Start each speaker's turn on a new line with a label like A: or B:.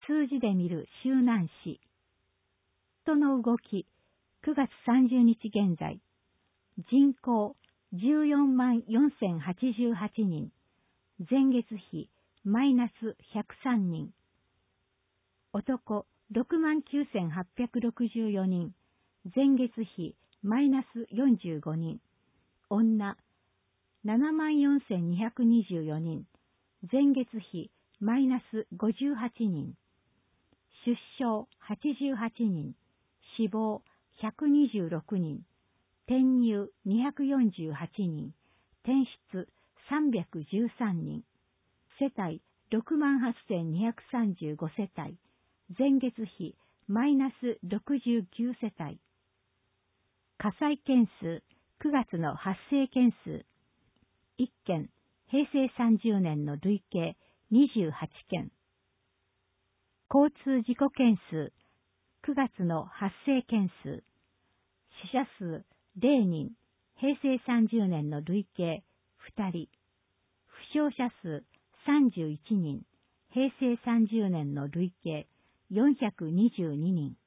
A: 数字で見る周南市。人の動き、9月30日現在。人口144088人。前月比マイナス103人。男69864人。前月比マイナス45人。女74224人。前月比マイナス58人。出生88人。死亡126人。転入248人。転出313人。世帯68235世帯。前月比マイナス69世帯。火災件数、9月の発生件数。1件、平成30年の累計28件。交通事故件数、9月の発生件数。死者数0人、平成30年の累計2人。負傷者数31人、平成30年の累計422人。